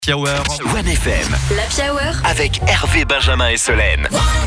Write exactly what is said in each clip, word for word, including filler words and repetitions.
Happy Hour. One F M. L'Happy Hour Avec Hervé, Benjamin et Solène.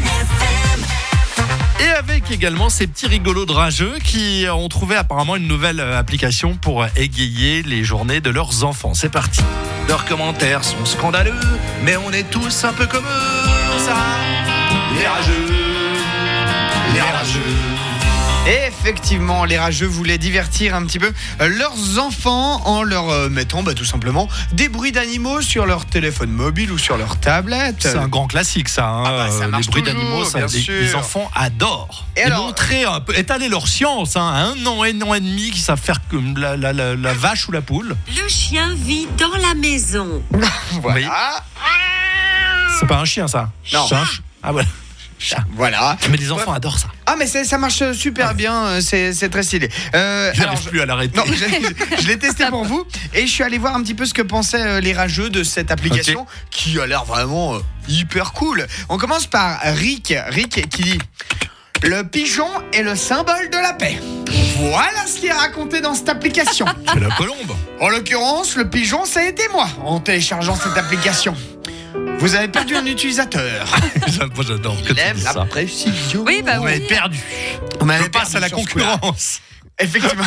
Et avec également ces petits rigolos de rageux qui ont trouvé apparemment une nouvelle application pour égayer les journées de leurs enfants. C'est parti. Leurs commentaires sont scandaleux, mais on est tous un peu comme eux. Ça, les rageux, les rageux. Et effectivement, les rageux voulaient divertir un petit peu leurs enfants en leur euh, mettant bah, tout simplement des bruits d'animaux sur leur téléphone mobile ou sur leur tablette. C'est un grand classique, ça. Hein. Ah bah, ça marche les bruits toujours, d'animaux, ça, bien les, sûr. les enfants adorent. Et Et, alors- montrer un peu, étaler leur science. Hein, à un an, un an et demi, qui savent faire comme la, la, la, la vache ou la poule. Le chien vit dans la maison. Voilà. C'est pas un chien, ça. Non. C'est un ch- Ah voilà. Voilà. Mais les enfants adorent ça. Ah mais c'est- ça marche super bien, euh, c'est, c'est très stylé. Euh, Je alors, n'arrive je- plus à l'arrêter. Non, je, je- je l'ai testé pour vous et je suis allé voir un petit peu ce que pensaient euh, les rageux de cette application Ok. qui a l'air vraiment euh, hyper cool. On commence par Rick, Rick qui dit: le pigeon est le symbole de la paix. Voilà ce qui est raconté dans cette application. C'est la colombe. En l'occurrence, le pigeon, ça a été moi en téléchargeant cette application. Vous avez perdu un utilisateur. Moi, j'adore que Il tu aime dises la ça. précision. Oui, bah On oui. est perdu. On avait Je passe perdu à la sur ce coup-là. concurrence. Effectivement.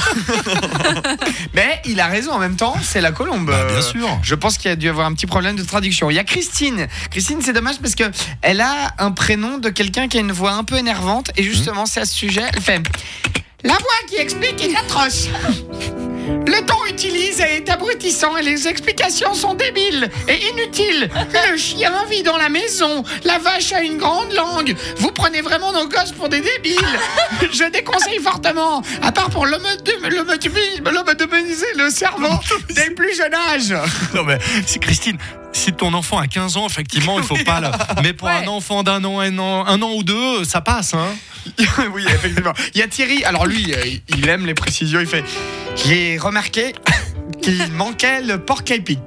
Mais il a raison en même temps, c'est la colombe. Bah, bien Euh, sûr. Je pense qu'il y a dû avoir un petit problème de traduction. Il y a Christine. Christine, c'est dommage parce que elle a un prénom de quelqu'un qui a une voix un peu énervante et justement, c'est à ce sujet, elle fait: la voix qui explique est atroce. Le ton utilisé est abrutissant et les explications sont débiles et inutiles. Le chien vit dans la maison. La vache a une grande langue. Vous prenez vraiment nos gosses pour des débiles. Je déconseille fortement, à part pour lobotomiser le cerveau dès le plus jeune âge. Non mais c'est Christine, si ton enfant a quinze ans, effectivement, il faut pas le... Mais pour Ouais. un enfant d'un an, un an, un an ou deux, ça passe, hein. Oui, effectivement. Il y a Thierry, alors lui, euh, il aime les précisions, il fait: j'ai remarqué qu'il manquait le porc épic.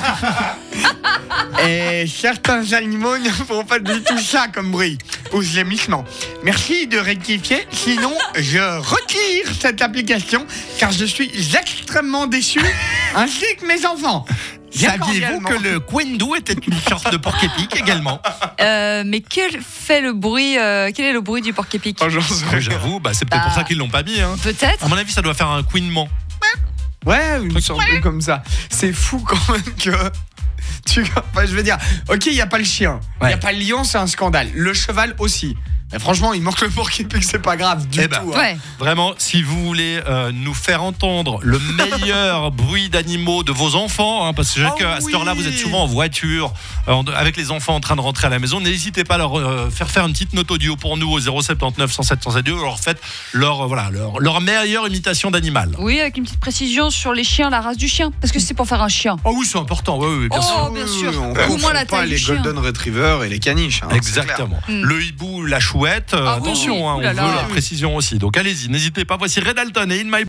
Et certains animaux ne font pas du tout ça comme bruit ou gémissement. Merci de rectifier, sinon je retire cette application car je suis extrêmement déçu, ainsi que mes enfants. Bien Saviez-vous cordialement. que le Quendou était une sorte de porc épic également? Euh, mais quel fait le bruit euh, Quel est le bruit du porc-épic? Oh, j'en sais rien. J'avoue, bah, c'est peut-être Bah. pour ça qu'ils l'ont pas mis. Hein. Peut-être. À mon avis, ça doit faire un couinement. Ouais, une sorte de comme ça. C'est fou quand même que. Tu... Enfin, je veux dire, ok, il n'y a pas le chien, il n'y Ouais. a pas le lion, c'est un scandale. Le cheval aussi. Mais franchement, il manque le porc épic, c'est pas grave du Eh ben, tout. hein. Ouais. Vraiment, si vous voulez euh, nous faire entendre le meilleur bruit d'animaux de vos enfants, hein, parce que je sais Ah qu'à cette oui. heure-là, vous êtes souvent en voiture, euh, en- avec les enfants en train de rentrer à la maison, n'hésitez pas à leur euh, faire faire une petite note audio pour nous au zéro sept neuf cent sept cent deux. Vous leur faites leur, euh, voilà, leur, leur meilleure imitation d'animal. Oui, avec une petite précision sur les chiens, la race du chien. Parce que c'est pour faire un chien. Oh oui, c'est important, oui, oui, bien Oh, sûr. bien Oui, sûr. oui, on Au confond moins la pas taille les du chien. Golden Retriever et les caniches. hein, c'est Exactement. clair. Mm. Le hibou, la chouette, euh, Ah oui, attention, oui. hein, Ouh on là veut là. la précision aussi. Donc allez-y, n'hésitez pas. Voici Red Alton et In My